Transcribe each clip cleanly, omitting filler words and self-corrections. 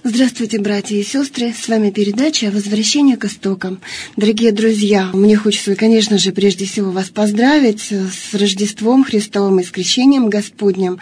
Здравствуйте, братья и сестры! С вами передача «Возвращение к истокам». Дорогие друзья, мне хочется, конечно же, прежде всего вас поздравить с Рождеством Христовым и с Крещением Господним.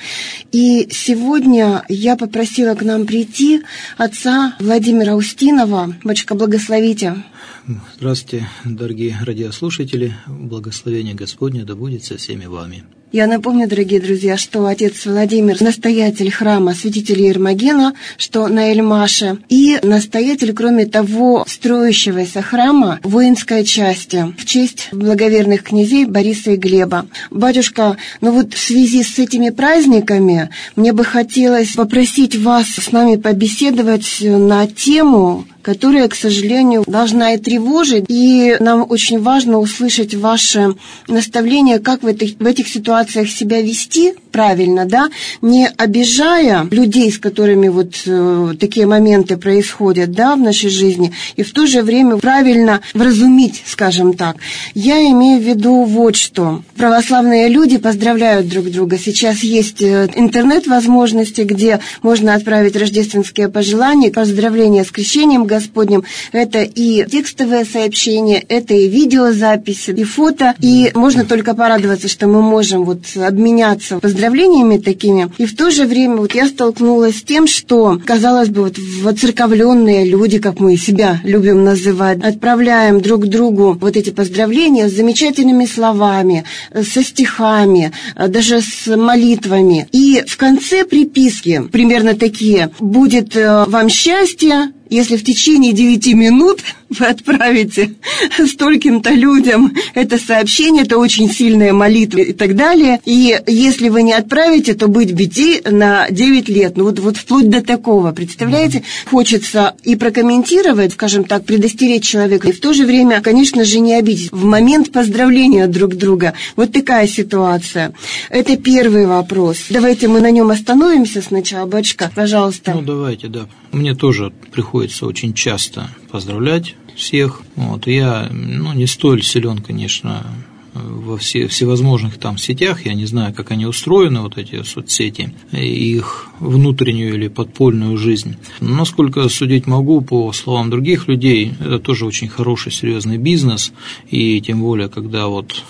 И сегодня я попросила к нам прийти отца Владимира Устинова. Батюшка, благословите. Здравствуйте, дорогие радиослушатели. Благословение Господне да будет со всеми вами. Я напомню, дорогие друзья, что отец Владимир – настоятель храма святителя Ермогена, что на Эльмаше, и настоятель, кроме того, строящегося храма воинской части в честь благоверных князей Бориса и Глеба. Батюшка, в связи с этими праздниками мне бы хотелось попросить вас с нами побеседовать на тему, которая, к сожалению, должна и тревожить, и нам очень важно услышать ваше наставление, как в этих ситуациях себя вести правильно, не обижая людей, с которыми такие моменты происходят, в нашей жизни, и в то же время правильно вразумить, скажем так. Я имею в виду вот что. Православные люди поздравляют друг друга. Сейчас есть интернет-возможности, где можно отправить рождественские пожелания, поздравления с Крещением Господним. Это и текстовые сообщения, это и видеозаписи, и фото. И можно только порадоваться, что мы можем обменяться поздравлениями такими. И в то же время я столкнулась с тем, что, казалось бы, воцерковленные люди, как мы себя любим называть, отправляем друг другу эти поздравления с замечательными словами, со стихами, даже с молитвами. И в конце приписки примерно такие: «Будет вам счастье, если в течение 9 минут вы отправите стольким-то людям это сообщение, это очень сильная молитва и так далее. И если вы не отправите, то быть в беде на 9 лет». Вплоть до такого, представляете? Хочется и прокомментировать, скажем так, предостеречь человека, и в то же время, конечно же, не обидеть в момент поздравления друг друга. Такая ситуация. Это первый вопрос. Давайте мы на нем остановимся сначала. Батюшка, пожалуйста. Давайте, да. Мне тоже приходится очень часто поздравлять всех. Я не столь силен, конечно, во всевозможных там сетях. Я не знаю, как они устроены, эти соцсети, их внутреннюю или подпольную жизнь. Но, насколько судить могу по словам других людей, это тоже очень хороший, серьезный бизнес. И тем более, когда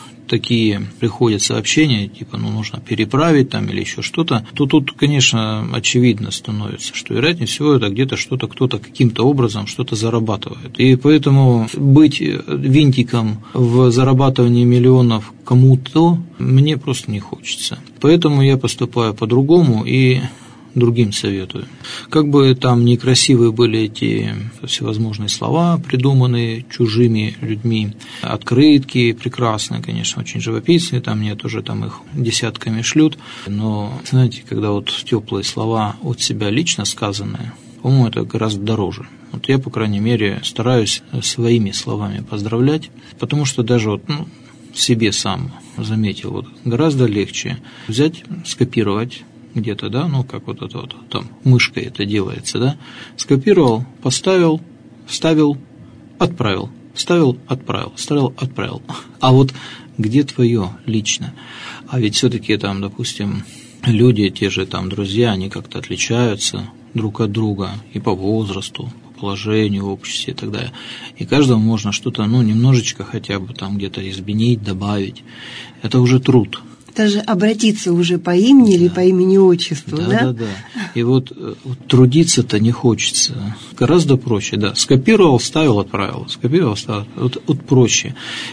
такие приходят сообщения, нужно переправить или еще что-то, то тут, конечно, очевидно становится, что, вероятнее всего, это где-то кто-то каким-то образом что-то зарабатывает. И поэтому быть винтиком в зарабатывании миллионов кому-то мне просто не хочется. Поэтому я поступаю по-другому и другим советую. Как бы там некрасивые были эти всевозможные слова, придуманные чужими людьми, открытки прекрасные, конечно, очень живописные, мне тоже их десятками шлют, но, знаете, когда теплые слова от себя лично сказанные, по-моему, это гораздо дороже. Я, по крайней мере, стараюсь своими словами поздравлять, потому что даже себе сам заметил, гораздо легче взять, скопировать где-то, как там мышкой это делается, скопировал, поставил, вставил, отправил, вставил, отправил, вставил, отправил. А где твое лично? А ведь все-таки допустим, люди, те же друзья, они как-то отличаются друг от друга и по возрасту, по положению в обществе и так далее. И каждому можно что-то, немножечко хотя бы где-то изменить, добавить. Это уже труд. Даже обратиться уже по имени или по имени-отчеству, да? Да. И трудиться-то не хочется. Гораздо проще, Скопировал, вставил, отправил. Скопировал, вставил. Проще.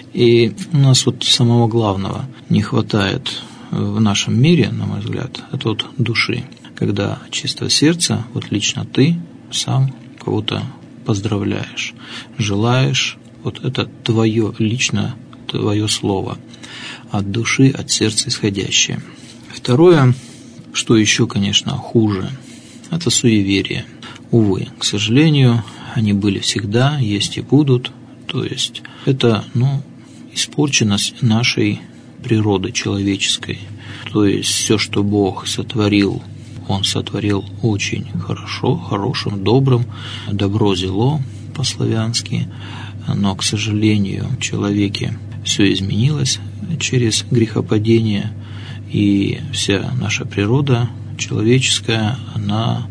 И у нас самого главного не хватает в нашем мире, на мой взгляд, это души. Когда чисто сердце, лично ты сам кого-то поздравляешь, желаешь, это твое лично, твое слово. От души, от сердца исходящее. Второе, что еще, конечно, хуже, это суеверие. Увы, к сожалению, они были всегда, есть и будут. То есть это, испорченность нашей природы человеческой. То есть все, что Бог сотворил, Он сотворил очень хорошо, хорошим, добрым, добро зело по-славянски. Но, к сожалению, в человеке все изменилось через грехопадение, и вся наша природа человеческая, она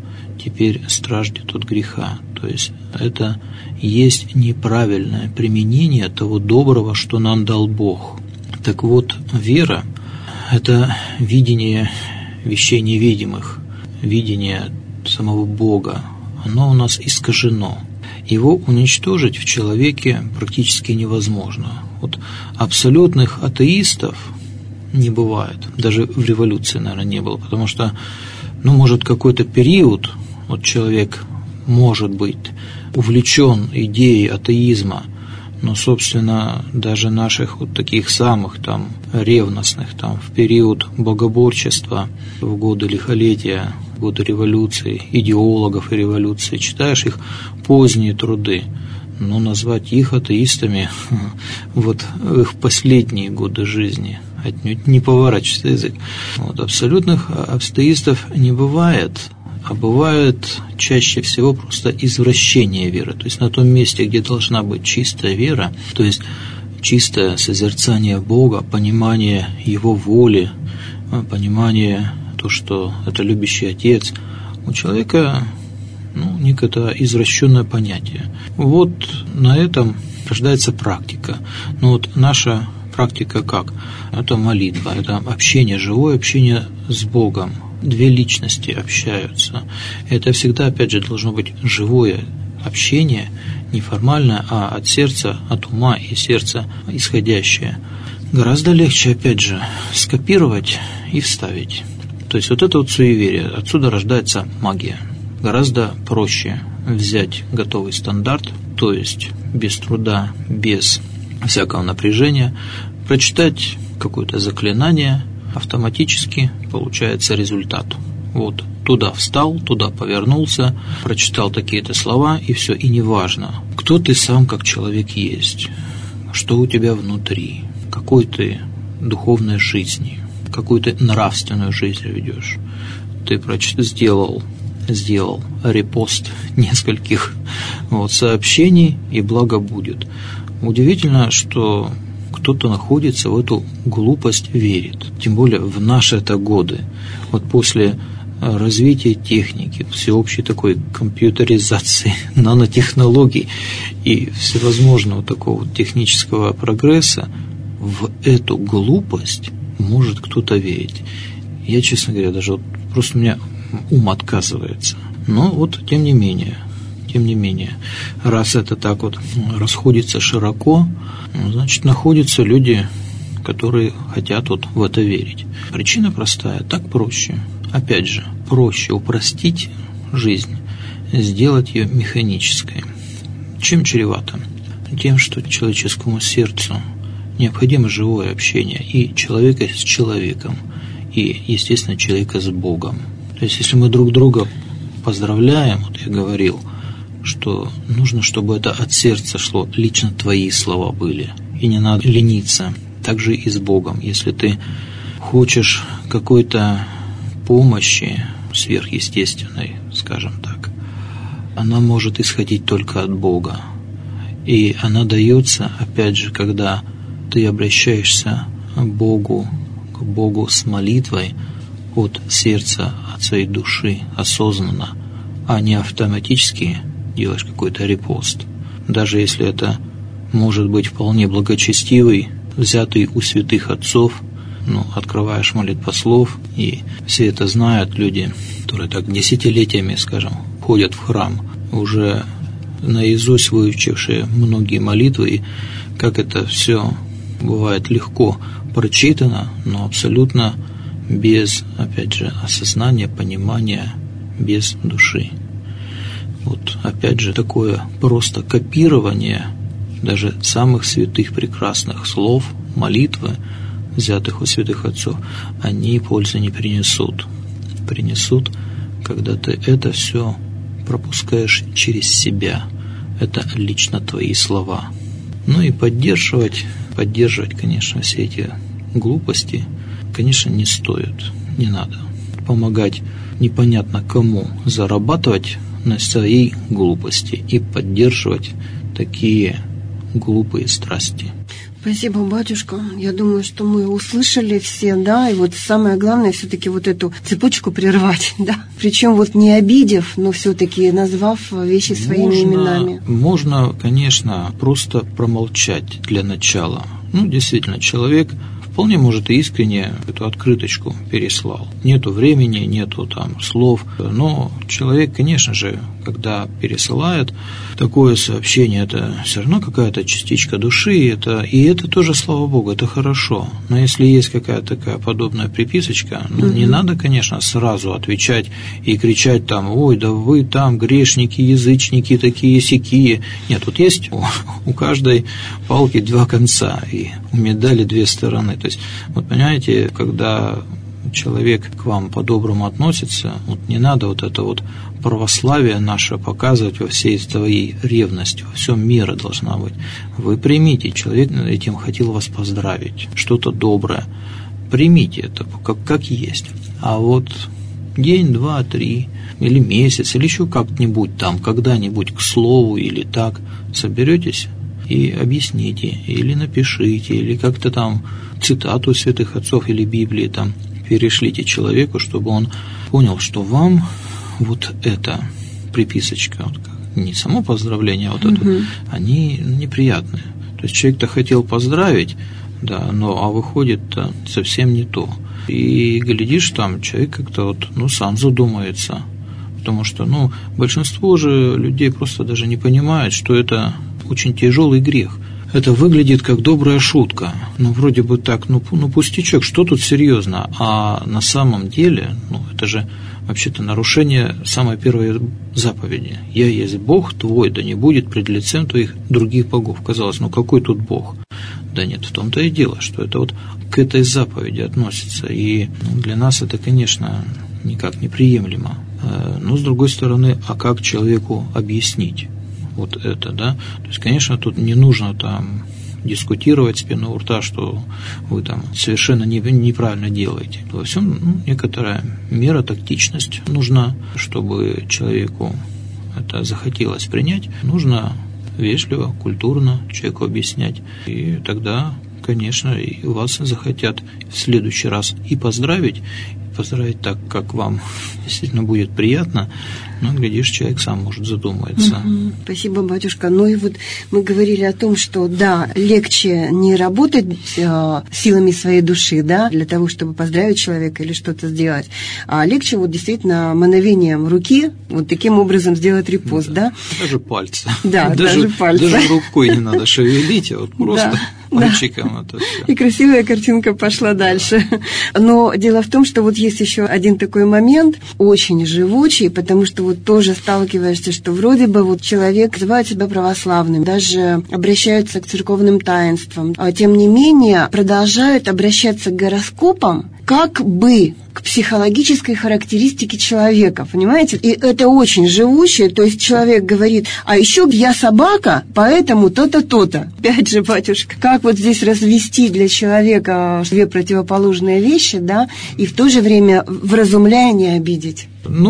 теперь страждет от греха. То есть это есть неправильное применение того доброго, что нам дал Бог. Так вот, вера – это видение вещей невидимых, видение самого Бога. Оно у нас искажено. Его уничтожить в человеке практически невозможно. Вот абсолютных атеистов не бывает. Даже в революции, наверное, не было. Потому что, может, какой-то период, вот человек может быть увлечен идеей атеизма, но, собственно, даже наших вот таких самых там ревностных там в период богоборчества, в годы лихолетия, в годы революции, идеологов и революции, читаешь их поздние труды, назвать их атеистами вот в их последние годы жизни отнюдь не поворачивается язык. Вот, абсолютных атеистов не бывает, а бывает чаще всего просто извращение веры. То есть на том месте, где должна быть чистая вера, то есть чистое созерцание Бога, понимание Его воли, понимание то, что это любящий Отец, у человека некое извращенное понятие. Вот на этом рождается практика. Наша практика как? Это молитва, это общение, живое общение с Богом. Две личности общаются. Это всегда, опять же, должно быть живое общение, не формальное, а от сердца, от ума и сердца исходящее. Гораздо легче, опять же, скопировать и вставить. То есть вот это вот суеверие, отсюда рождается магия. Гораздо проще взять готовый стандарт, то есть без труда, без всякого напряжения, прочитать какое-то заклинание, автоматически получается результат. Вот туда встал, туда повернулся, прочитал такие-то слова, и все, и неважно, кто ты сам как человек есть, что у тебя внутри, какой ты духовной жизни, какую ты нравственную жизнь ведешь. Ты сделал репост нескольких сообщений, и благо будет. Удивительно, что кто-то находится в эту глупость, верит. Тем более в наши-то годы. Вот после развития техники, всеобщей такой компьютеризации, нанотехнологий и всевозможного такого технического прогресса, в эту глупость может кто-то верить. Я, честно говоря, даже просто у меня ум отказывается. Но тем не менее, раз это так расходится широко, значит, находятся люди, которые хотят в это верить. Причина простая, так проще. Опять же, проще упростить жизнь, сделать ее механической. Чем чревато? Тем, что человеческому сердцу необходимо живое общение и человека с человеком, и, естественно, человека с Богом. То есть, если мы друг друга поздравляем, я говорил, что нужно, чтобы это от сердца шло, лично твои слова были, и не надо лениться. Так же и с Богом. Если ты хочешь какой-то помощи сверхъестественной, скажем так, она может исходить только от Бога. И она дается, опять же, когда ты обращаешься к Богу с молитвой от сердца, от своей души, осознанно, а не автоматически делаешь какой-то репост. Даже если это может быть вполне благочестивый, взятый у святых отцов, открываешь молитвослов, и все это знают люди, которые так десятилетиями, скажем, ходят в храм, уже наизусть выучившие многие молитвы, и как это все бывает легко прочитано, но абсолютно без, опять же, осознания, понимания, без души. Опять же, такое просто копирование даже самых святых прекрасных слов, молитвы, взятых у святых отцов, они пользы не принесут. Принесут, когда ты это все пропускаешь через себя. Это лично твои слова. И поддерживать, конечно, все эти глупости, конечно, не стоит, не надо. Помогать непонятно кому зарабатывать на своей глупости и поддерживать такие глупые страсти. Спасибо, батюшка. Я думаю, что мы услышали все, да, и вот самое главное все-таки вот эту цепочку прервать, да. Причем вот не обидев, но все-таки назвав вещи своими именами. Можно, конечно, просто промолчать для начала. Действительно, человек вполне может и искренне эту открыточку переслал. Нету времени, нету там слов, но человек, конечно же, когда пересылает такое сообщение, это все равно какая-то частичка души, и это тоже, слава Богу, это хорошо. Но если есть какая-то такая подобная приписочка, не надо, конечно, сразу отвечать и кричать там: ой, да вы там грешники, язычники, такие-сякие. Нет, тут есть у каждой палки два конца, и у медали две стороны. То есть, вот понимаете, когда человек к вам по-доброму относится, вот не надо вот это вот православие наше показывать во всей своей ревности, во всем мире должна быть. Вы примите, человек этим хотел вас поздравить, что-то доброе, примите это как есть. А вот день, два, три, или месяц, или еще как-нибудь там, когда-нибудь к слову или так, соберетесь и объясните, или напишите, или как-то там цитату святых отцов или Библии там перешлите человеку, чтобы он понял, что вам вот эта приписочка, вот, не само поздравление, а вот это, они неприятные. То есть человек-то хотел поздравить, да, но выходит совсем не то. И глядишь, там человек как-то вот, сам задумается, потому что, большинство же людей просто даже не понимает, что это очень тяжелый грех. Это выглядит как добрая шутка, вроде бы так, пустячок, что тут серьезно, а на самом деле, это же вообще-то нарушение самой первой заповеди. «Я есть Бог твой, да не будет пред лицем твоих других богов». Казалось, какой тут Бог? Да нет, в том-то и дело, что это вот к этой заповеди относится, и для нас это, конечно, никак неприемлемо. Но, с другой стороны, а как человеку объяснить вот это, да? То есть, конечно, тут не нужно там дискутировать с пеной у рта, что вы там совершенно неправильно делаете. Во всем некоторая мера, тактичность нужна, чтобы человеку это захотелось принять. Нужно вежливо, культурно человеку объяснять, и тогда, конечно, и вас захотят в следующий раз и поздравить так, как вам действительно будет приятно, но, глядишь, человек сам может задуматься. Спасибо, батюшка. И вот мы говорили о том, что, да, легче не работать силами своей души, да, для того, чтобы поздравить человека или что-то сделать, а легче вот действительно мановением руки вот таким образом сделать репост, да? Даже пальцы. Да, даже пальцы. Даже рукой не надо шевелить, а вот просто пальчиком это все. И красивая картинка пошла дальше. Но дело в том, что вот есть еще один такой момент, очень живучий, потому что вот тоже сталкиваешься, что вроде бы вот человек называет себя православным, даже обращаются к церковным таинствам, а тем не менее продолжают обращаться к гороскопам как бы к психологической характеристике человека, понимаете? И это очень живучее, то есть человек говорит: а еще я собака, поэтому то-то, то-то. Опять же, батюшка, как вот здесь развести для человека две противоположные вещи, да, и в то же время вразумляя, не обидеть?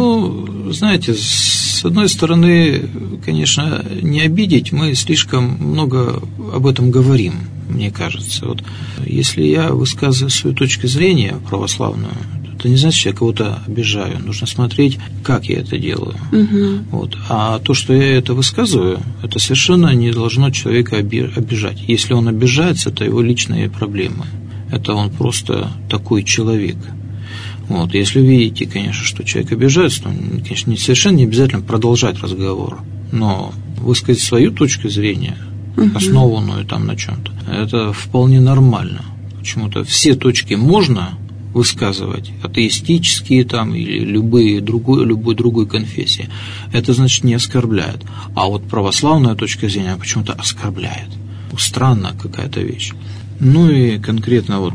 Знаете, с одной стороны, конечно, не обидеть, мы слишком много об этом говорим, мне кажется. Вот если я высказываю свою точку зрения православную, это не значит, что я кого-то обижаю. Нужно смотреть, как я это делаю. Вот. А то, что я это высказываю, это совершенно не должно человека обижать. Если он обижается, это его личные проблемы. Это он просто такой человек. Вот. Если видите, конечно, что человек обижается, то, конечно, совершенно не обязательно продолжать разговор. Но высказать свою точку зрения, основанную там на чем-то, это вполне нормально. Почему-то все точки можно высказывать, атеистические там или любой другой конфессии, это значит не оскорбляет. А вот православная точка зрения почему-то оскорбляет. Странная какая-то вещь. И конкретно вот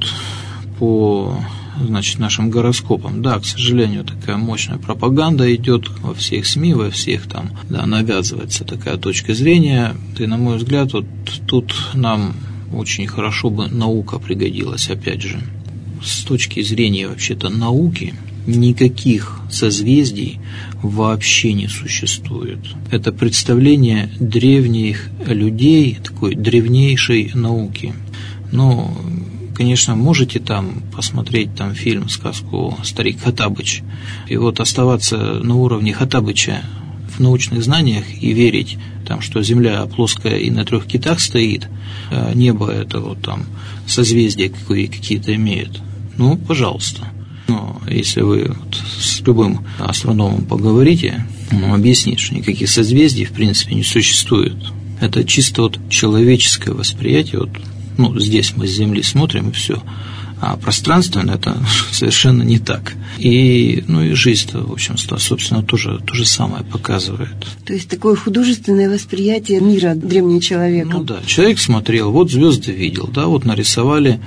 по нашим гороскопам, да, к сожалению, такая мощная пропаганда идет во всех СМИ, во всех там, да, навязывается такая точка зрения. И, на мой взгляд, вот тут нам очень хорошо бы наука пригодилась, опять же. С точки зрения вообще-то науки никаких созвездий вообще не существует. Это представление древних людей, такой древнейшей науки. Ну, конечно, можете там посмотреть там фильм, сказку «Старик Хоттабыч», и вот оставаться на уровне Хоттабыча в научных знаниях и верить, там, что Земля плоская и на 3 китах стоит, а небо это вот там созвездия какие-то имеют. Ну, пожалуйста. Но если вы вот с любым астрономом поговорите, он объяснит, что никаких созвездий в принципе не существует. Это чисто вот человеческое восприятие. Вот, ну, здесь мы с Земли смотрим и все. А пространственно это совершенно не так. И, ну, и жизнь-то, в общем, собственно, тоже то же самое показывает. То есть такое художественное восприятие мира древним человеком. Ну да, человек смотрел, вот звезды видел, да, вот нарисовали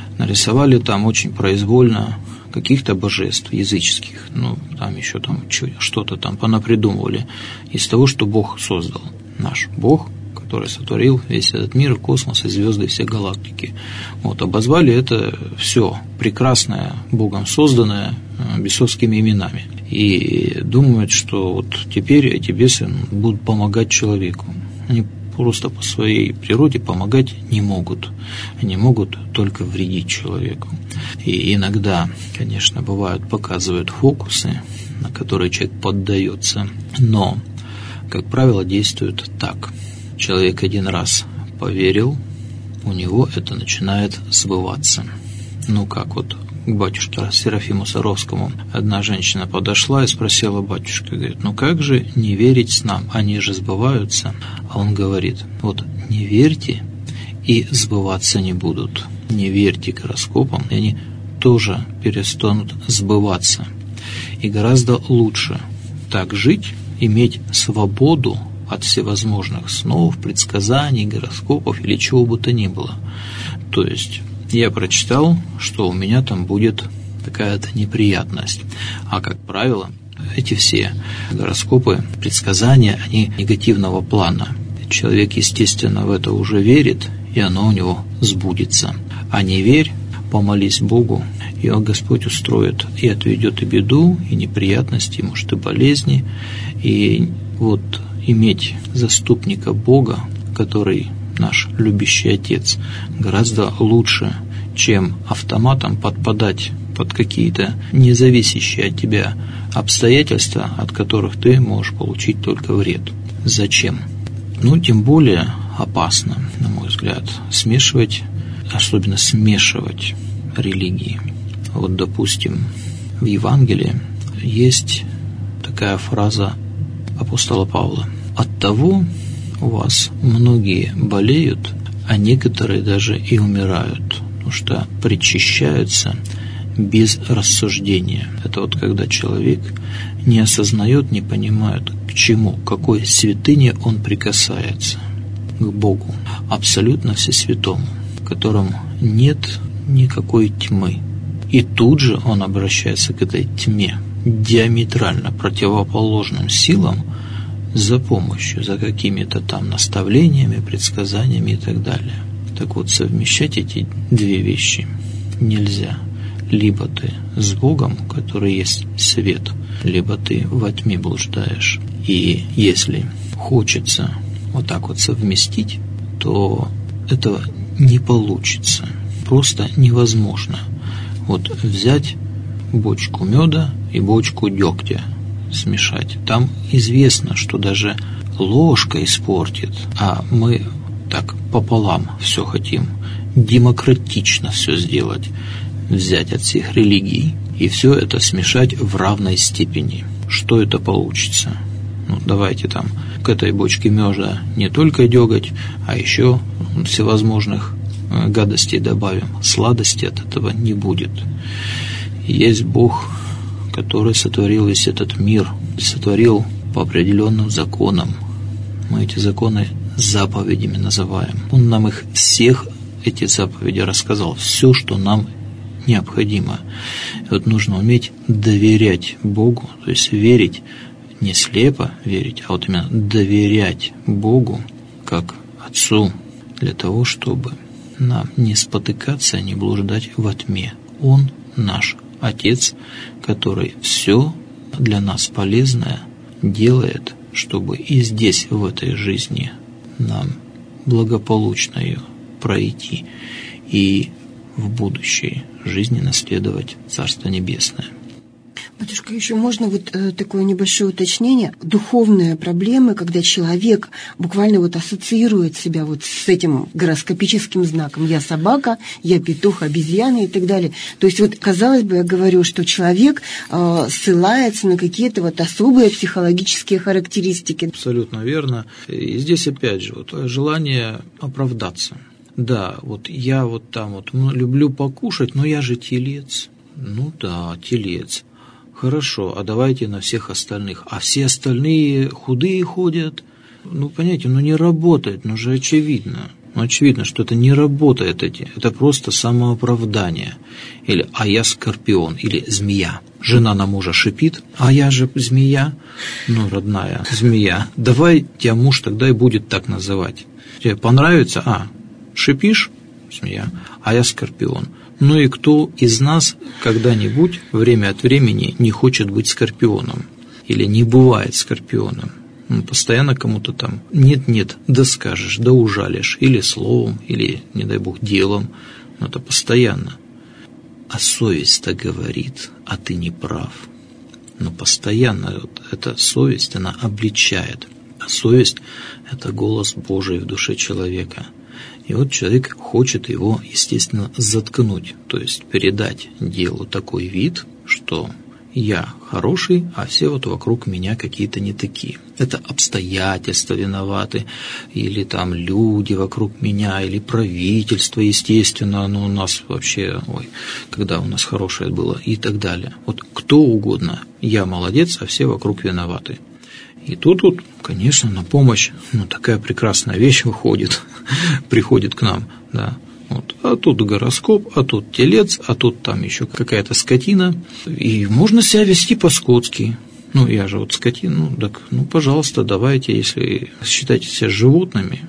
там очень произвольно каких-то божеств языческих, ну, там еще там что-то там понапридумывали из того, что Бог создал. Наш Бог, который сотворил весь этот мир, космос, и звезды, и все галактики. Вот, обозвали это все прекрасное, Богом созданное, бесовскими именами. И думают, что вот теперь эти бесы будут помогать человеку. Они просто по своей природе помогать не могут. Они могут только вредить человеку. И иногда, конечно, бывают, показывают фокусы, на которые человек поддается, но, как правило, действуют так. Человек один раз поверил, у него это начинает сбываться. Ну, как вот к батюшке Серафиму Саровскому одна женщина подошла и спросила батюшка, говорит, ну как же не верить снам, они же сбываются. А он говорит, вот не верьте, и сбываться не будут. Не верьте гороскопам, и они тоже перестанут сбываться. И гораздо лучше так жить, иметь свободу от всевозможных снов, предсказаний, гороскопов или чего бы то ни было. То есть я прочитал, что у меня там будет такая-то неприятность. А, как правило, эти все гороскопы, предсказания, они негативного плана. Человек, естественно, в это уже верит, и оно у него сбудется. А не верь, помолись Богу, и Господь устроит и отведет и беду, и неприятности, может, и болезни. И вот иметь заступника Бога, который наш любящий Отец, гораздо лучше, чем автоматом подпадать под какие-то независящие от тебя обстоятельства, от которых ты можешь получить только вред. Зачем? Ну, тем более опасно, на мой взгляд, особенно смешивать религии. Вот, допустим, в Евангелии есть такая фраза апостола Павла. «Оттого у вас многие болеют, а некоторые даже и умирают, потому что причащаются без рассуждения». Это вот когда человек не осознает, не понимает, к чему, к какой святыне он прикасается, к Богу, абсолютно всесвятому, в котором нет никакой тьмы. И тут же он обращается к этой тьме, диаметрально противоположным силам, за помощью, за какими-то там наставлениями, предсказаниями и так далее. Так вот, совмещать эти две вещи нельзя. Либо ты с Богом, который есть свет, либо ты во тьме блуждаешь. И если хочется вот так вот совместить, то этого не получится. Просто невозможно. Вот взять бочку меда и бочку дегтя, смешать. Там известно, что даже ложка испортит, а мы так пополам все хотим, демократично все сделать, взять от всех религий и все это смешать в равной степени. Что это получится? Ну, давайте там к этой бочке меда не только деготь, а еще всевозможных гадостей добавим. Сладости от этого не будет. Есть Бог, который сотворил весь этот мир, сотворил по определенным законам. Мы эти законы заповедями называем. Он нам их всех, эти заповеди, рассказал. Все, что нам необходимо. И вот нужно уметь доверять Богу, то есть верить, не слепо верить, а вот именно доверять Богу как Отцу, для того, чтобы нам не спотыкаться, не блуждать во тьме. Он наш Отец, который все для нас полезное делает, чтобы и здесь, в этой жизни, нам благополучно ее пройти. и в будущей жизни наследовать Царство Небесное. Батюшка, еще можно такое небольшое уточнение? Духовные проблемы, когда человек буквально ассоциирует себя с этим гороскопическим знаком. Я собака, я петух, обезьяна и так далее. То есть казалось бы, я говорю, что человек ссылается на какие-то особые психологические характеристики. Абсолютно верно. И здесь опять же желание оправдаться. Да, я там люблю покушать, но я же телец. Ну да, телец. Хорошо, а давайте на всех остальных. А все остальные худые ходят. Понимаете, не работает, же очевидно. Очевидно, что это не работает. Это просто самооправдание. Или «а я скорпион», или «змея». Жена на мужа шипит, а я же змея. Родная змея, давай тебя муж тогда и будет так называть. Тебе понравится? Шипишь? Змея. А я скорпион. И кто из нас когда-нибудь время от времени не хочет быть скорпионом? Или не бывает скорпионом? Постоянно кому-то там нет-нет, да скажешь, да ужалишь. Или словом, или, не дай бог, делом. Это постоянно. А совесть-то говорит, а ты не прав. Постоянно эта совесть, она обличает. А совесть – это голос Божий в душе человека. И человек хочет его, естественно, заткнуть, то есть передать делу такой вид, что я хороший, а все вокруг меня какие-то не такие. Это обстоятельства виноваты, или там люди вокруг меня, или правительство, естественно, оно у нас вообще, когда у нас хорошее было, и так далее. Кто угодно, я молодец, а все вокруг виноваты. И тут, конечно, на помощь, такая прекрасная вещь приходит к нам, да. А тут гороскоп, а тут телец, а тут там еще какая-то скотина. И можно себя вести по-скотски. Я же скотина, пожалуйста, давайте, если считаете себя животными,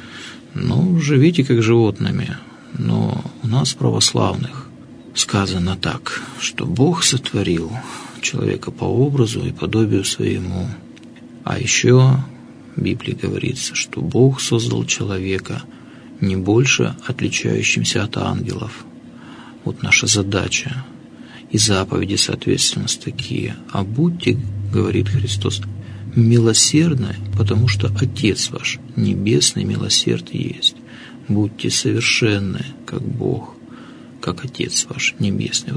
живите как животными. Но у нас, православных, сказано так, что Бог сотворил человека по образу и подобию своему. А еще в Библии говорится, что Бог создал человека не больше отличающимся от ангелов. Наша задача. И заповеди, соответственно, такие. А будьте, говорит Христос, милосердны, потому что Отец ваш небесный милосерд есть. Будьте совершенны, как Бог, как Отец ваш небесный.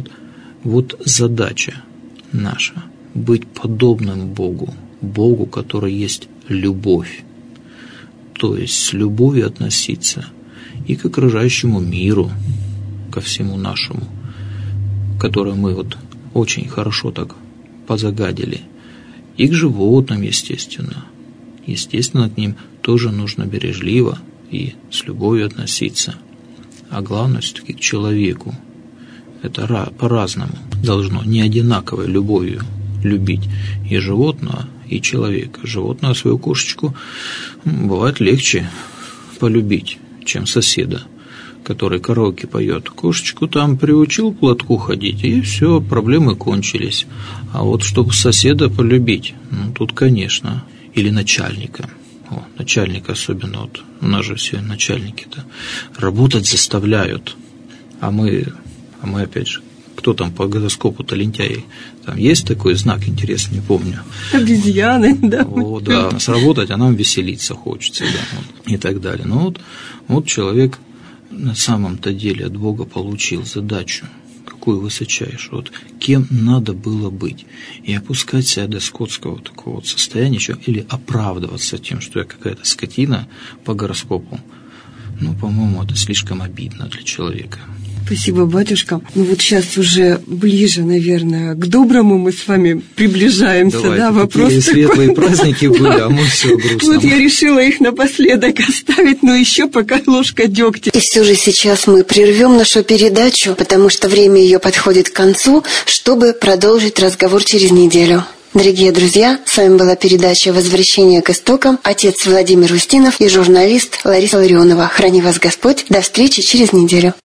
Задача наша – быть подобным Богу, Богу, который есть любовь, то есть с любовью относиться и к окружающему миру, ко всему нашему, которое мы очень хорошо так позагадили, и к животным, естественно. Естественно, к ним тоже нужно бережливо и с любовью относиться, а главное все-таки к человеку. Это по-разному должно, не одинаковой любовью любить и животного, и человека. Животное, свою кошечку, бывает легче полюбить, чем соседа, который караоке поет. Кошечку там приучил к платку ходить, и все, проблемы кончились. А чтобы соседа полюбить, тут, конечно, или начальника. Начальника особенно, у нас же все начальники-то работать заставляют, а мы опять же, кто там по гороскопу-то лентяи? Там есть такой знак, интересно, не помню. Обезьяны, да. Да, сработать, а нам веселиться хочется, да, и так далее. Человек на самом-то деле от Бога получил задачу, какую высочайшую, кем надо было быть, и опускать себя до скотского такого состояния или оправдываться тем, что я какая-то скотина по гороскопу. По-моему, это слишком обидно для человека. Спасибо, батюшка. Сейчас уже ближе, наверное, к доброму мы с вами приближаемся. Давайте, да, вопрос такие светлые праздники были, а мы все грустно. Я решила их напоследок оставить, но еще пока ложка дегтя. И все же сейчас мы прервем нашу передачу, потому что время ее подходит к концу, чтобы продолжить разговор через неделю. Дорогие друзья, с вами была передача «Возвращение к истокам», отец Владимир Устинов и журналист Лариса Ларионова. Храни вас Господь. До встречи через неделю.